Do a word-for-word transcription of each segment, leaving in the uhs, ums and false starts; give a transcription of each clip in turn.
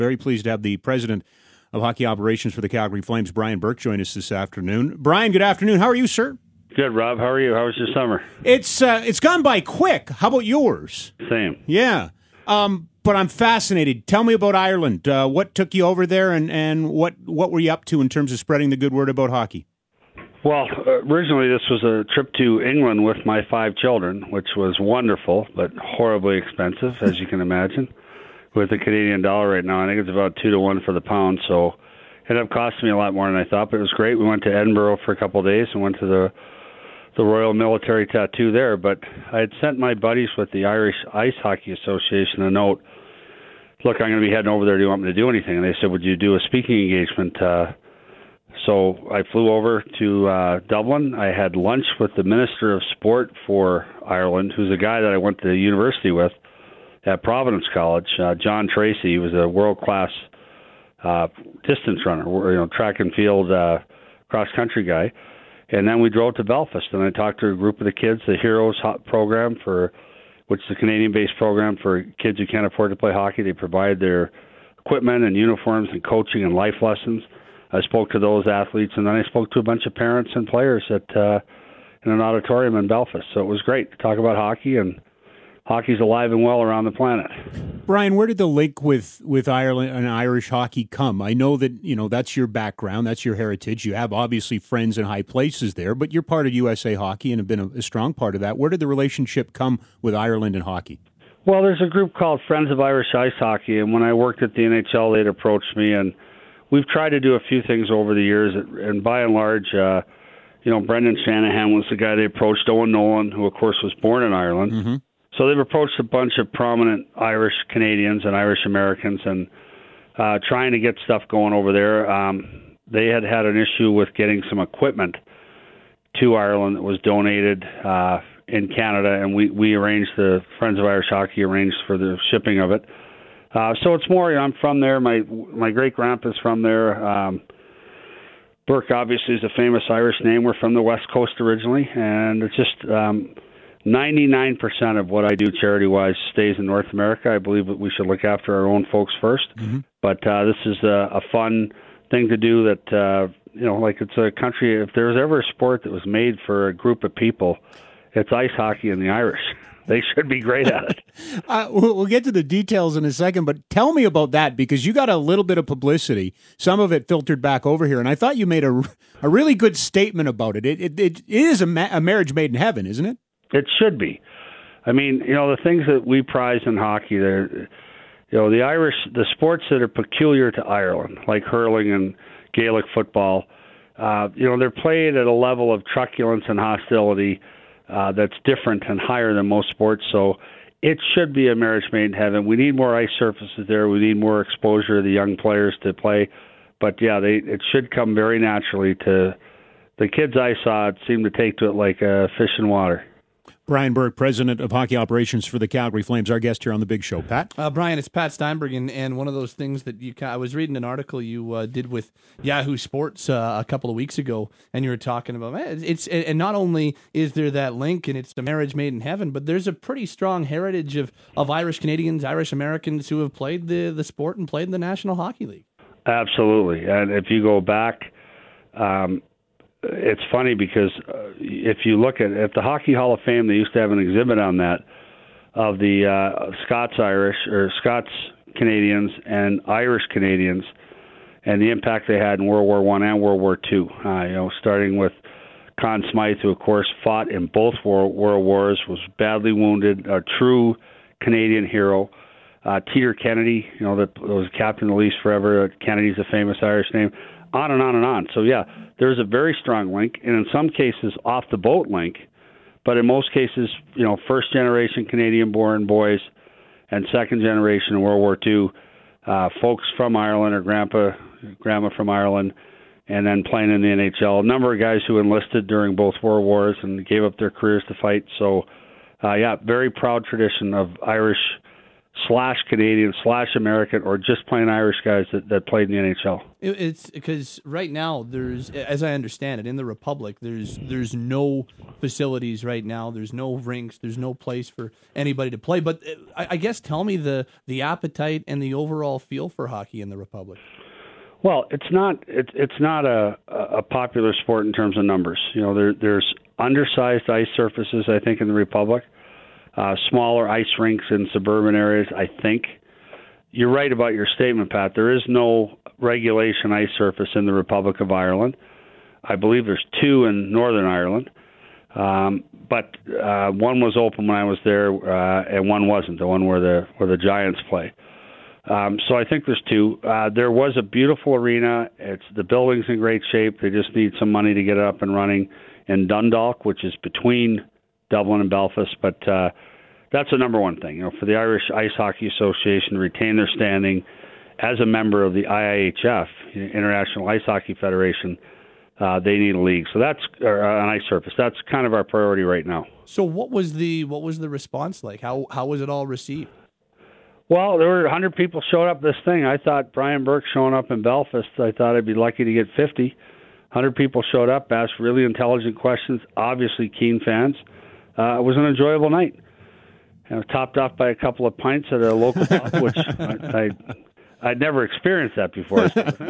Very pleased to have the president of hockey operations for the Calgary Flames, Brian Burke, join us this afternoon. Brian, good afternoon. How are you, sir? Good, Rob. How are you? How was your summer? It's uh, it's gone by quick. How about yours? Same. Yeah. Um, but I'm fascinated. Tell me about Ireland. Uh, what took you over there, and, and what, what were you up to in terms of spreading the good word about hockey? Well, originally this was a trip to England with my five children, which was wonderful, but horribly expensive, as you can imagine. With the Canadian dollar right now, I think it's about two to one for the pound, so it ended up costing me a lot more than I thought, but it was great. We went to Edinburgh for a couple of days and went to the the Royal Military Tattoo there, but I had sent my buddies with the Irish Ice Hockey Association a note, look, I'm going to be heading over there. Do you want me to do anything? And they said, would you do a speaking engagement? Uh, so I flew over to uh, Dublin. I had lunch with the Minister of Sport for Ireland, who's a guy that I went to university with at Providence College, uh, John Tracy. He was a world-class uh, distance runner, you know, track and field uh, cross-country guy. And then we drove to Belfast, and I talked to a group of the kids, the Heroes program, for which is a Canadian-based program for kids who can't afford to play hockey. They provide their equipment and uniforms and coaching and life lessons. I spoke to those athletes, and then I spoke to a bunch of parents and players at uh, in an auditorium in Belfast. So it was great to talk about hockey, and hockey's alive and well around the planet. Brian, where did the link with, with Ireland and Irish hockey come? I know that, you know, that's your background, that's your heritage. You have obviously friends in high places there, but you're part of U S A Hockey and have been a, a strong part of that. Where did the relationship come with Ireland and hockey? Well, there's a group called Friends of Irish Ice Hockey, and when I worked at the N H L, they'd approached me, and we've tried to do a few things over the years, and by and large, uh, you know, Brendan Shanahan was the guy they approached, Owen Nolan, who, of course, was born in Ireland. Mm-hmm. So they've approached a bunch of prominent Irish Canadians and Irish Americans and uh, trying to get stuff going over there. Um, they had had an issue with getting some equipment to Ireland that was donated uh, in Canada, and we, we arranged, the Friends of Irish Hockey arranged for the shipping of it. Uh, so it's more, you know, I'm from there. My my great-grandpa's from there. Um, Burke, obviously, is a famous Irish name. We're from the West Coast originally, and it's just um, ninety-nine percent of what I do charity-wise stays in North America. I believe that we should look after our own folks first. Mm-hmm. But uh, this is a, a fun thing to do that, uh, you know, like it's a country, if there was ever a sport that was made for a group of people, it's ice hockey and the Irish. They should be great at it. uh, we'll, we'll get to the details in a second, but tell me about that, because you got a little bit of publicity. Some of it filtered back over here, and I thought you made a, a really good statement about it. It, it, it is a, ma- a marriage made in heaven, isn't it? It should be. I mean, you know, the things that we prize in hockey, they're, you know, the Irish, the sports that are peculiar to Ireland, like hurling and Gaelic football, uh, you know, they're played at a level of truculence and hostility Uh, that's different and higher than most sports, so it should be a marriage made in heaven. We need more ice surfaces there. We need more exposure to the young players to play. But, yeah, they it should come very naturally to the kids I saw. It seemed to take to it like a fish in water. Brian Burke, president of hockey operations for the Calgary Flames, our guest here on The Big Show. Pat? Uh, Brian, it's Pat Steinberg, and, and one of those things that you I was reading an article you uh, did with Yahoo Sports uh, a couple of weeks ago, and you were talking about, man, it's and not only is there that link, and it's the marriage made in heaven, but there's a pretty strong heritage of, of Irish Canadians, Irish Americans who have played the, the sport and played in the National Hockey League. Absolutely, and if you go back, um, it's funny because uh, if you look at at the Hockey Hall of Fame, they used to have an exhibit on that of the uh, Scots Irish or Scots Canadians and Irish Canadians, and the impact they had in World War One and World War Two. Uh, you know, starting with Conn Smythe, who of course fought in both World, World Wars, was badly wounded, a true Canadian hero. Uh, Teeter Kennedy, you know, that was Captain of the Leafs forever. Kennedy's a famous Irish name. On and on and on. So, yeah, there's a very strong link, and in some cases off-the-boat link, but in most cases, you know, first-generation Canadian-born boys and second-generation in World War Two, uh, folks from Ireland or grandpa, grandma from Ireland, and then playing in the N H L. A number of guys who enlisted during both World Wars and gave up their careers to fight. So, uh, yeah, very proud tradition of Irish slash Canadian slash American or just plain Irish guys that, that played in the N H L. It, it's because right now there's, as I understand it, in the Republic, there's there's no facilities right now. There's no rinks. There's no place for anybody to play. But I, I guess tell me the the appetite and the overall feel for hockey in the Republic. Well, it's not it's it's not a a popular sport in terms of numbers. You know, there there's undersized ice surfaces, I think, in the Republic. Uh, smaller ice rinks in suburban areas, I think. You're right about your statement, Pat. There is no regulation ice surface in the Republic of Ireland. I believe there's two in Northern Ireland. Um, but uh, one was open when I was there, uh, and one wasn't, the one where the where the Giants play. Um, so I think there's two. Uh, there was a beautiful arena. It's the building's in great shape. They just need some money to get it up and running in Dundalk, which is between Dublin and Belfast, but uh, that's the number one thing. You know, for the Irish Ice Hockey Association to retain their standing as a member of the I I H F, International Ice Hockey Federation, uh, they need a league. So that's or, uh, an ice surface. That's kind of our priority right now. So what was the what was the response like? How how was it all received? Well, there were one hundred people showed up this thing. I thought Brian Burke showing up in Belfast, I thought I'd be lucky to get fifty. one hundred people showed up, asked really intelligent questions, obviously keen fans. Uh, it was an enjoyable night. You know, topped off by a couple of pints at a local pub, which I, I, I'd never experienced that before. So it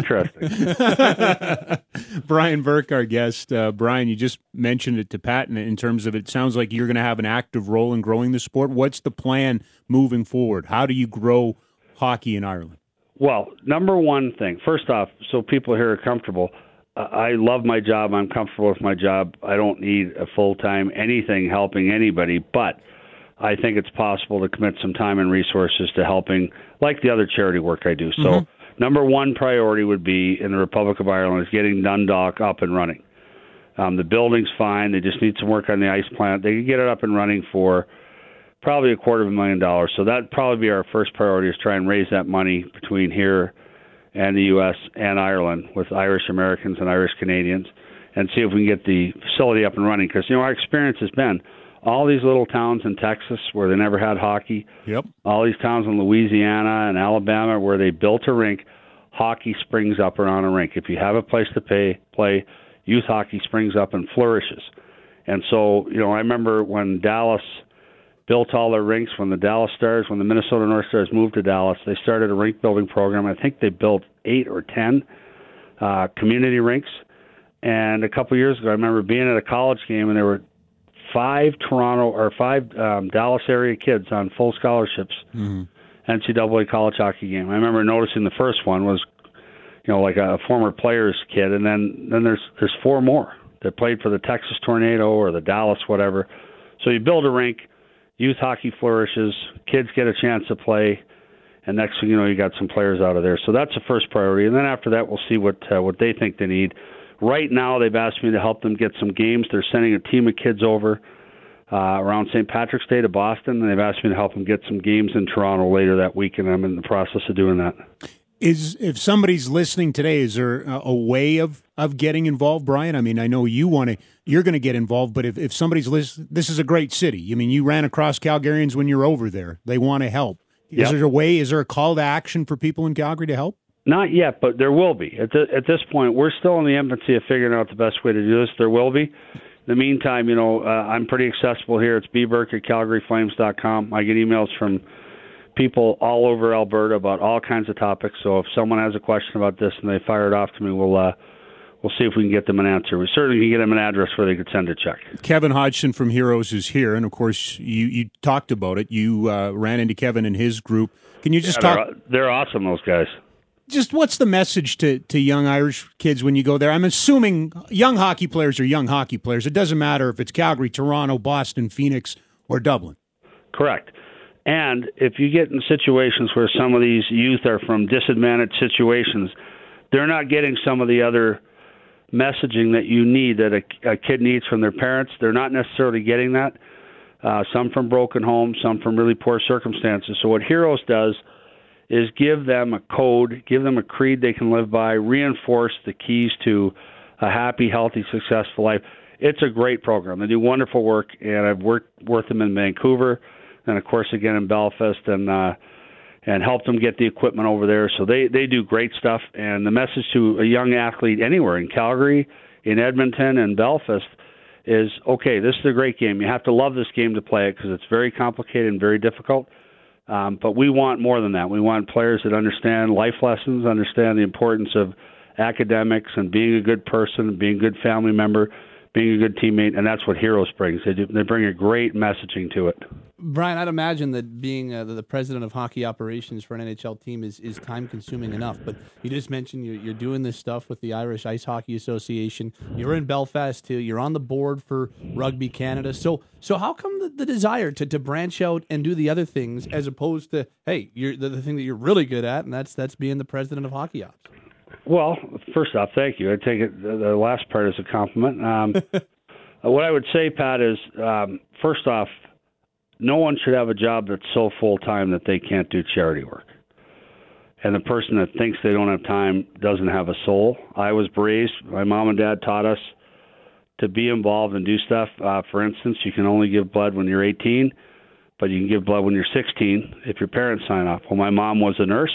was interesting. Brian Burke, our guest. Uh, Brian, you just mentioned it to Pat in, in terms of it sounds like you're going to have an active role in growing the sport. What's the plan moving forward? How do you grow hockey in Ireland? Well, number one thing, first off, so people here are comfortable, I love my job. I'm comfortable with my job. I don't need a full-time anything helping anybody, but I think it's possible to commit some time and resources to helping, like the other charity work I do. So mm-hmm. number one priority would be in the Republic of Ireland is getting Dundalk up and running. Um, the building's fine. They just need some work on the ice plant. They could get it up and running for probably a quarter of a million dollars. So that'd probably be our first priority is try and raise that money between here and the U S and Ireland with Irish Americans and Irish Canadians and see if we can get the facility up and running. Because, you know, our experience has been all these little towns in Texas where they never had hockey, yep. all these towns in Louisiana and Alabama where they built a rink, hockey springs up around a rink. If you have a place to pay, play, youth hockey springs up and flourishes. And so, you know, I remember when Dallas built all their rinks, when the Dallas Stars, when the Minnesota North Stars moved to Dallas, they started a rink building program. I think they built eight or ten uh, community rinks. And a couple of years ago, I remember being at a college game, and there were five Toronto or five um, Dallas area kids on full scholarships, mm-hmm. N C double A college hockey game. I remember noticing the first one was, you know, like a former player's kid, and then then there's there's four more that played for the Texas Tornado or the Dallas whatever. So you build a rink. Youth hockey flourishes, kids get a chance to play, and next thing you know, you got some players out of there. So that's the first priority. And then after that, we'll see what uh, what they think they need. Right now, they've asked me to help them get some games. They're sending a team of kids over uh, around Saint Patrick's Day to Boston, and they've asked me to help them get some games in Toronto later that week, and I'm in the process of doing that. Is if somebody's listening today, is there a, a way of, of getting involved, Brian? I mean, I know you want to, you're going to get involved, but if, if somebody's listening, this is a great city. I mean, you ran across Calgarians when you're over there. They want to help. Is yep. there a way, is there a call to action for people in Calgary to help? Not yet, but there will be. At, the, at this point, we're still in the infancy of figuring out the best way to do this. There will be. In the meantime, you know, uh, I'm pretty accessible here. It's b burke at calgary flames dot com. I get emails from people all over Alberta about all kinds of topics. So if someone has a question about this and they fire it off to me, we'll uh, we'll see if we can get them an answer. We certainly can get them an address where they could send a check. Kevin Hodgson from Heroes is here, and of course you, you talked about it. You uh, ran into Kevin and his group. Can you just yeah, talk? They're, they're awesome, those guys. Just what's the message to, to young Irish kids when you go there? I'm assuming young hockey players are young hockey players. It doesn't matter if it's Calgary, Toronto, Boston, Phoenix, or Dublin. Correct. And if you get in situations where some of these youth are from disadvantaged situations, they're not getting some of the other messaging that you need, that a, a kid needs from their parents. They're not necessarily getting that. Uh, some from broken homes, some from really poor circumstances. So what Heroes does is give them a code, give them a creed they can live by, reinforce the keys to a happy, healthy, successful life. It's a great program. They do wonderful work, and I've worked with them in Vancouver, and of course again in Belfast, and uh, and help them get the equipment over there. So they, they do great stuff. And the message to a young athlete anywhere in Calgary, in Edmonton, and Belfast is, okay, this is a great game. You have to love this game to play it because it's very complicated and very difficult. Um, but we want more than that. We want players that understand life lessons, understand the importance of academics and being a good person, being a good family member, being a good teammate, and that's what Heroes brings. They do, they bring a great messaging to it. Brian, I'd imagine that being uh, the, the president of hockey operations for an N H L team is, is time-consuming enough, but you just mentioned you're, you're doing this stuff with the Irish Ice Hockey Association. You're in Belfast, too. You're on the board for Rugby Canada. So so how come the, the desire to, to branch out and do the other things as opposed to, hey, you're the, the thing that you're really good at, and that's that's being the president of hockey ops? Well, first off, thank you. I take it the last part as a compliment. Um, what I would say, Pat, is um, first off, no one should have a job that's so full-time that they can't do charity work. And the person that thinks they don't have time doesn't have a soul. I was raised, my mom and dad taught us to be involved and do stuff. Uh, for instance, you can only give blood when you're eighteen, but you can give blood when you're sixteen if your parents sign off. Well, my mom was a nurse.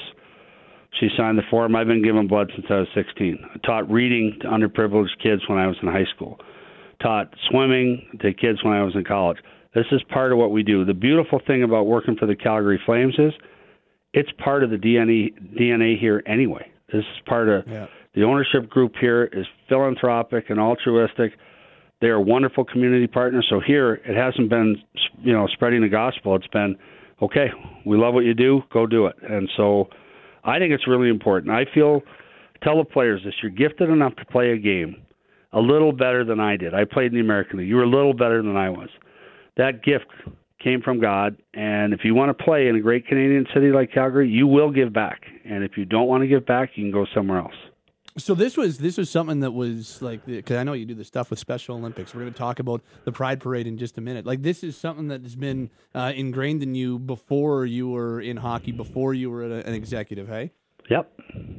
She signed the form. I've been giving blood since I was sixteen. I taught reading to underprivileged kids when I was in high school. Taught swimming to kids when I was in college. This is part of what we do. The beautiful thing about working for the Calgary Flames is it's part of the D N A, D N A here anyway. This is part of yeah. The ownership group here is philanthropic and altruistic. They are wonderful community partners. So here it hasn't been, you know, spreading the gospel. It's been, okay, we love what you do, go do it. And so I think it's really important. I feel, tell the players this, you're gifted enough to play a game a little better than I did. I played in the American League. You were a little better than I was. That gift came from God, and if you want to play in a great Canadian city like Calgary, you will give back. And if you don't want to give back, you can go somewhere else. So this was this was something that was like, because I know you do the stuff with Special Olympics. We're going to talk about the Pride Parade in just a minute. Like, this is something that has been uh, ingrained in you before you were in hockey, before you were an executive, hey? Yep.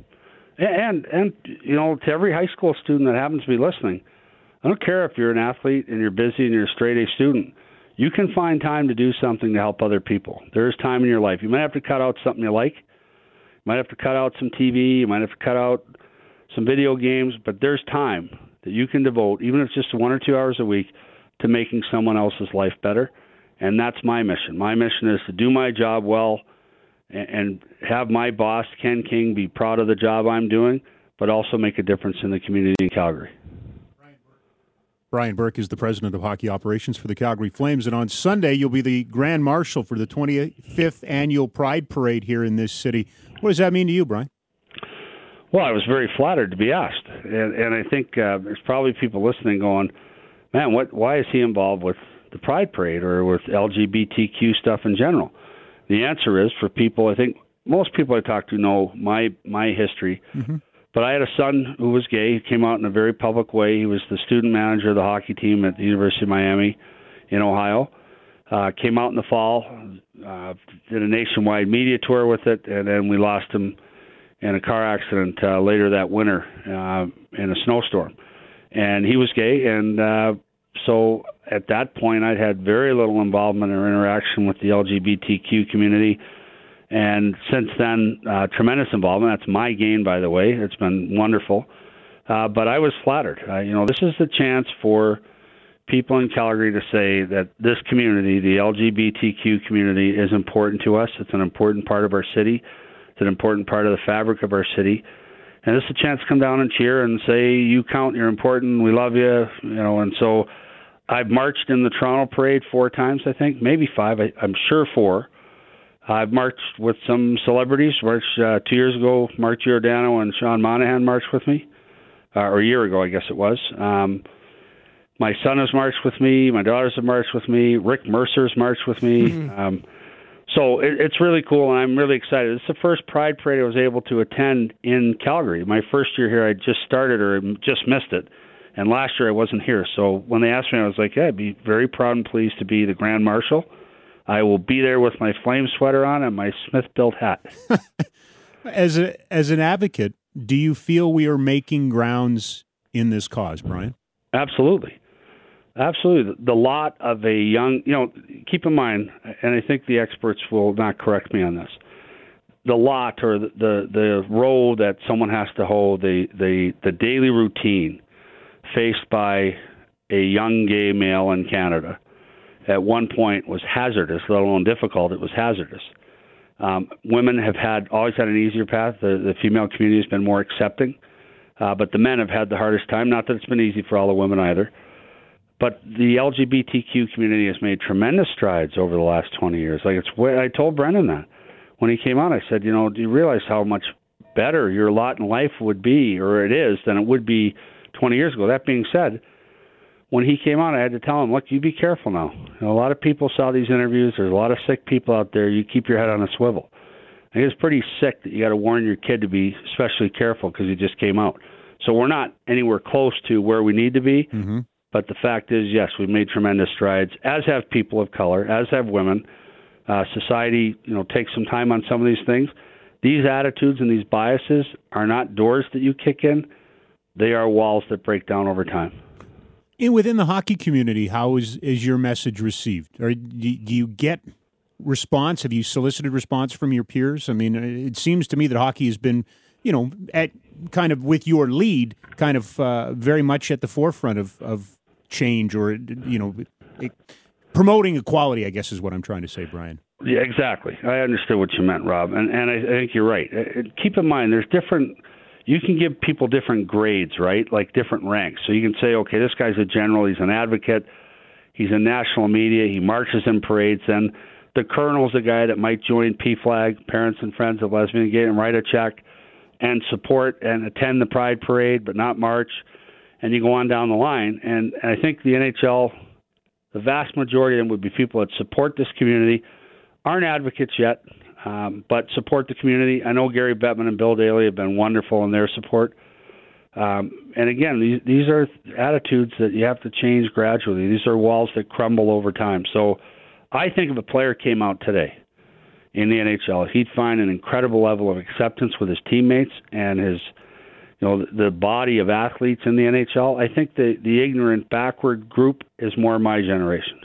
And, and you know, to every high school student that happens to be listening, I don't care if you're an athlete and you're busy and you're a straight A student. You can find time to do something to help other people. There is time in your life. You might have to cut out something you like. You might have to cut out some T V. You might have to cut out some video games, but there's time that you can devote, even if it's just one or two hours a week, to making someone else's life better. And that's my mission. My mission is to do my job well and, and have my boss, Ken King, be proud of the job I'm doing, but also make a difference in the community in Calgary. Brian Burke is the president of hockey operations for the Calgary Flames, and on Sunday you'll be the Grand Marshal for the twenty-fifth Annual Pride Parade here in this city. What does that mean to you, Brian? Well, I was very flattered to be asked, and, and I think uh, there's probably people listening going, man, what? Why is he involved with the Pride Parade or with L G B T Q stuff in general? The answer is, for people, I think most people I talk to know my, my history, mm-hmm. But I had a son who was gay. He came out in a very public way. He was the student manager of the hockey team at the University of Miami in Ohio. Uh, came out in the fall, uh, did a nationwide media tour with it, and then we lost him in a car accident uh, later that winter uh, in a snowstorm. And he was gay, and uh, so at that point I'd had very little involvement or interaction with the L G B T Q community. And since then, uh, tremendous involvement. That's my gain, by the way. It's been wonderful. Uh, but I was flattered. Uh, you know, this is the chance for people in Calgary to say that this community, the L G B T Q community, is important to us. It's an important part of our city. It's an important part of the fabric of our city. And this is a chance to come down and cheer and say, you count, you're important, we love you. You know, and so I've marched in the Toronto Parade four times, I think, maybe five. I, I'm sure four. I've marched with some celebrities. Marched uh, two years ago, Mark Giordano and Sean Monahan marched with me, uh, or a year ago, I guess it was. Um, my son has marched with me. My daughters have marched with me. Rick Mercer's marched with me. Mm-hmm. Um, so it, it's really cool, and I'm really excited. It's the first Pride Parade I was able to attend in Calgary. My first year here, I just started or just missed it, and last year I wasn't here. So when they asked me, I was like, yeah, I'd be very proud and pleased to be the Grand Marshal. I will be there with my flame sweater on and my Smith-built hat. As a as an advocate, do you feel we are making grounds in this cause, Brian? Absolutely. Absolutely. The lot of a young, you know, keep in mind, and I think the experts will not correct me on this, the lot or the, the the role that someone has to hold, the the the daily routine faced by a young gay male in Canada at one point was hazardous, let alone difficult. It was hazardous. Um, women have had always had an easier path. The, the female community has been more accepting, uh, but the men have had the hardest time. Not that it's been easy for all the women either. But the L G B T Q community has made tremendous strides over the last twenty years. Like it's, I told Brendan that when he came on. I said, you know, do you realize how much better your lot in life would be, or it is, than it would be twenty years ago? That being said, when he came on, I had to tell him, look, you be careful now. You know, a lot of people saw these interviews. There's a lot of sick people out there. You keep your head on a swivel. And it's pretty sick that you got to warn your kid to be especially careful because he just came out. So we're not anywhere close to where we need to be. Mm-hmm. But the fact is, yes, we've made tremendous strides, as have people of color, as have women. Uh, society, you know, takes some time on some of these things. These attitudes and these biases are not doors that you kick in. They are walls that break down over time. And within the hockey community, how is, is your message received? Or do, do you get response? Have you solicited response from your peers? I mean, it seems to me that hockey has been, you know, at kind of with your lead, kind of uh, very much at the forefront of, of change or, you know, it, promoting equality, I guess is what I'm trying to say, Brian. Yeah, exactly. I understood what you meant, Rob. And, and I, I think you're right. Uh, keep in mind, there's different, you can give people different grades, right? Like different ranks. So you can say, okay, this guy's a general, he's an advocate, he's in national media, he marches in parades, and the colonel's a guy that might join P FLAG, Parents and Friends of Lesbian and Gay, and write a check and support and attend the Pride Parade, but not march. And you go on down the line. And, and I think the N H L, the vast majority of them would be people that support this community, aren't advocates yet, um, but support the community. I know Gary Bettman and Bill Daly have been wonderful in their support. Um, and again, these, these are attitudes that you have to change gradually. These are walls that crumble over time. So I think if a player came out today in the N H L, he'd find an incredible level of acceptance with his teammates and his, you know, the body of athletes in the N H L. I think the, the ignorant, backward group is more my generation.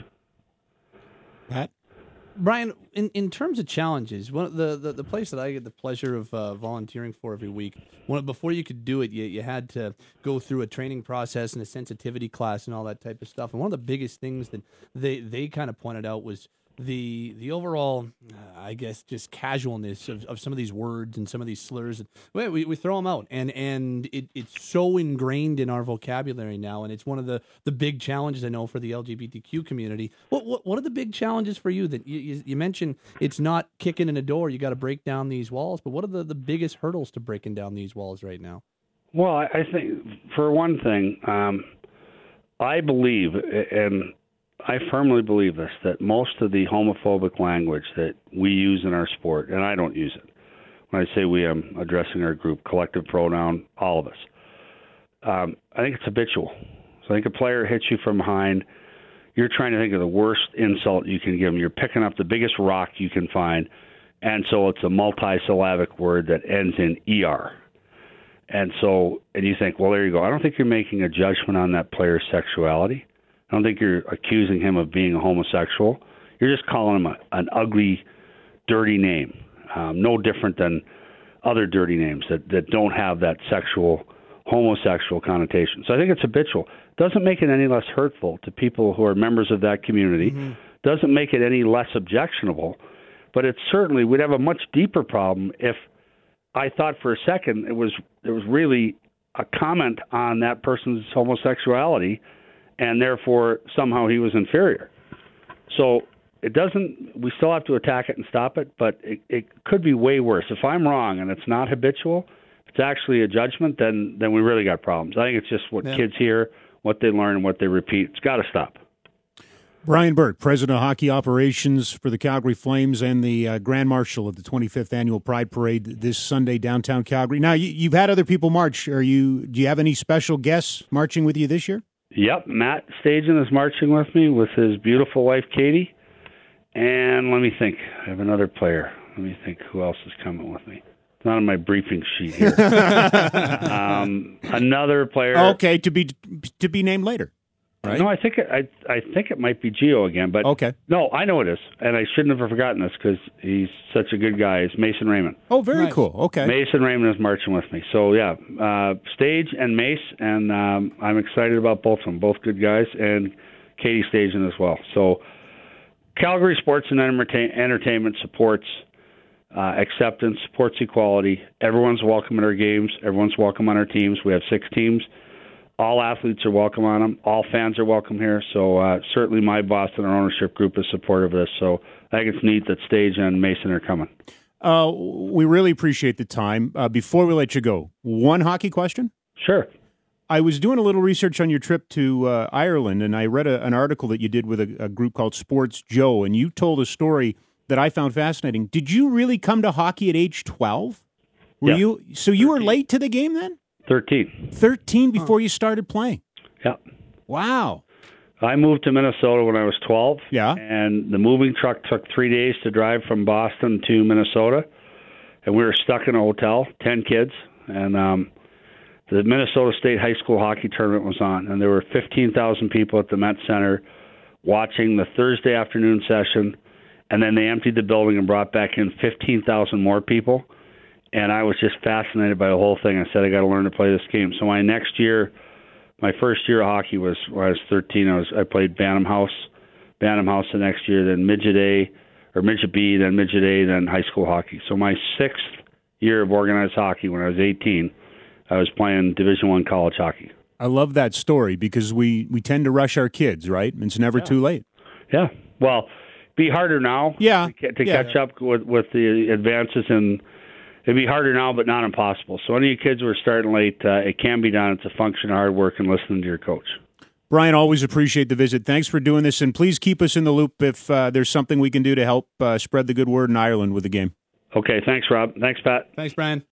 Pat? Brian, in, in terms of challenges, one of the, the, the place that I get the pleasure of uh, volunteering for every week, one, before you could do it, you, you had to go through a training process and a sensitivity class and all that type of stuff. And one of the biggest things that they, they kind of pointed out was the the overall, uh, I guess, just casualness of, of some of these words and some of these slurs. We, we, we throw them out, and and it, it's so ingrained in our vocabulary now, and it's one of the, the big challenges I know for the L G B T Q community. What what, what are the big challenges for you? That you, you, you mentioned it's not kicking in a door, you got to break down these walls, but what are the, the biggest hurdles to breaking down these walls right now? Well, I, I think, for one thing, um, I believe, and I firmly believe this, that most of the homophobic language that we use in our sport, and I don't use it. When I say we, I'm addressing our group, collective pronoun, all of us. Um, I think it's habitual. So I think a player hits you from behind, you're trying to think of the worst insult you can give them. You're picking up the biggest rock you can find, and so it's a multisyllabic word that ends in E R. And so, and you think, well, there you go. I don't think you're making a judgment on that player's sexuality. I don't think you're accusing him of being a homosexual. You're just calling him a, an ugly, dirty name, um, no different than other dirty names that, that don't have that sexual, homosexual connotation. So I think it's habitual. Doesn't make it any less hurtful to people who are members of that community. Mm-hmm. Doesn't make it any less objectionable. But it certainly would have a much deeper problem if I thought for a second it was it was really a comment on that person's homosexuality, and therefore somehow he was inferior. So it doesn't, we still have to attack it and stop it, but it, it could be way worse. If I'm wrong and it's not habitual, if it's actually a judgment, then, then we really got problems. I think it's just what yeah. kids hear, what they learn, and what they repeat. It's got to stop. Brian Burke, President of Hockey Operations for the Calgary Flames and the uh, Grand Marshal of the twenty-fifth Annual Pride Parade this Sunday downtown Calgary. Now, you, you've had other people march. Are you? Do you have any special guests marching with you this year? Yep, Matt Stajan is marching with me with his beautiful wife, Katie. And let me think. I have another player. Let me think who else is coming with me. It's not on my briefing sheet here. um, another player. Okay, to be to be named later. right? No, I think it, I I think it might be Gio again, but okay. No, I know it is, and I shouldn't have forgotten this because he's such a good guy. It's Mason Raymond. Oh, very Nice. cool. Okay. Mason Raymond is marching with me. So yeah, uh, Stage and Mace, and um, I'm excited about both of them. Both good guys, and Katie Stagen as well. So Calgary Sports and Entertain- Entertainment supports uh, acceptance, supports equality. Everyone's welcome at our games. Everyone's welcome on our teams. We have six teams. All athletes are welcome on them. All fans are welcome here. So uh, certainly my boss and our ownership group is supportive of this. So I think it's neat that Stage and Mason are coming. Uh, we really appreciate the time. Uh, before we let you go, one hockey question? Sure. I was doing a little research on your trip to uh, Ireland, and I read a, an article that you did with a, a group called Sports Joe, and you told a story that I found fascinating. Did you really come to hockey at age twelve? Were Yeah. you so you were late to the game then? thirteen. thirteen before you started playing. Yeah. Wow. I moved to Minnesota when I was twelve. Yeah. And the moving truck took three days to drive from Boston to Minnesota. And we were stuck in a hotel, ten kids. And um, the Minnesota State High School Hockey Tournament was on. And there were fifteen thousand people at the Met Center watching the Thursday afternoon session. And then they emptied the building and brought back in fifteen thousand more people. And I was just fascinated by the whole thing. I said, I got to learn to play this game. So my next year, my first year of hockey was when I was thirteen. I was I played Bantam House, Bantam House the next year, then Midget A, or Midget B, then Midget A, then high school hockey. So my sixth year of organized hockey, when I was eighteen, I was playing Division One college hockey. I love that story because we, we tend to rush our kids, right? It's never Yeah. too late. Yeah. Well, be harder now. Yeah. To, to Yeah. catch up with with the advances, and it'd be harder now, but not impossible. So any of you kids who are starting late, uh, it can be done. It's a function of hard work and listening to your coach. Brian, always appreciate the visit. Thanks for doing this, and please keep us in the loop if uh, there's something we can do to help uh, spread the good word in Ireland with the game. Okay, thanks, Rob. Thanks, Pat. Thanks, Brian.